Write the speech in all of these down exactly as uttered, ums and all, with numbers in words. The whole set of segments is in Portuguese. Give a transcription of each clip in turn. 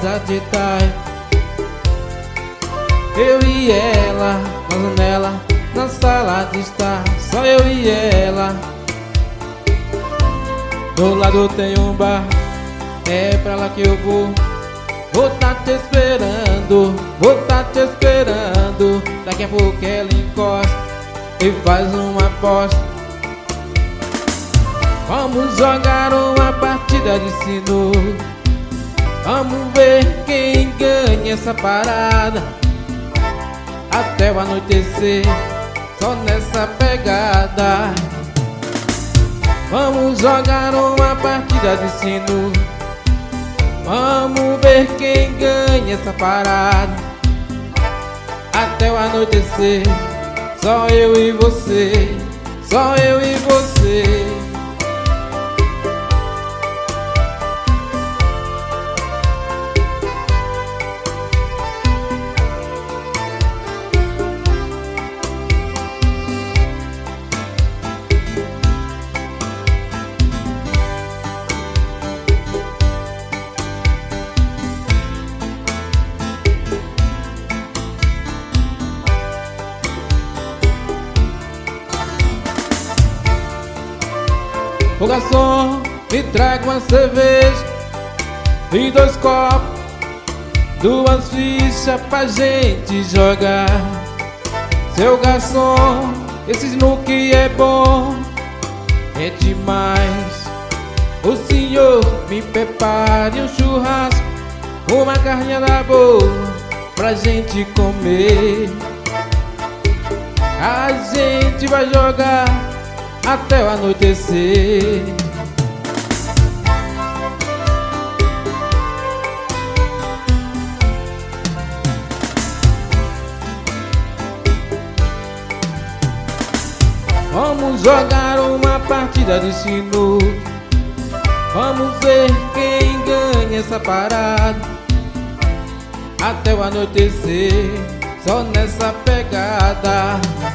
casa de Thay. Eu e ela, na janela, na sala de estar, só eu e ela. Do lado tem um bar, é pra lá que eu vou. Vou tá te esperando, vou tá te esperando. Daqui a pouco ela encosta e faz uma aposta. Vamos jogar uma partida de sinuca. Vamos ver quem ganha essa parada. Até o anoitecer, só nessa pegada. Vamos jogar uma partida de sinuca. Vamos ver quem ganha essa parada. Até o anoitecer, só eu e você, só eu e você. Ô garçom, me traga uma cerveja e dois copos, duas fichas pra gente jogar. Seu garçom, esse snook é bom, é demais. O senhor me prepare um churrasco, uma carninha boa pra gente comer. A gente vai jogar até o anoitecer. Vamos jogar uma partida de sinuca. Vamos ver quem ganha essa parada. Até o anoitecer, só nessa pegada.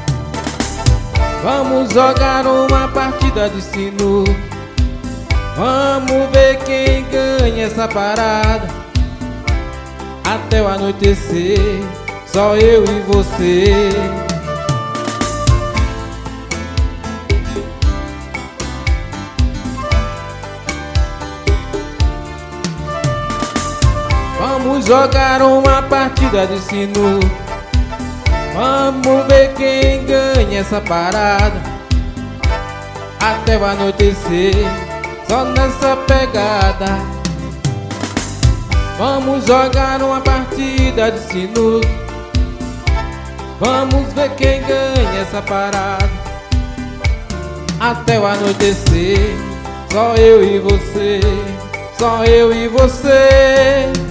Vamos jogar uma partida de sinuca. Vamos ver quem ganha essa parada. Até o anoitecer, só eu e você. Vamos jogar uma partida de sinuca. Vamos ver quem ganha essa parada. Até o anoitecer, só nessa pegada. Vamos jogar uma partida de sinuca. Vamos ver quem ganha essa parada. Até o anoitecer, só eu e você, só eu e você.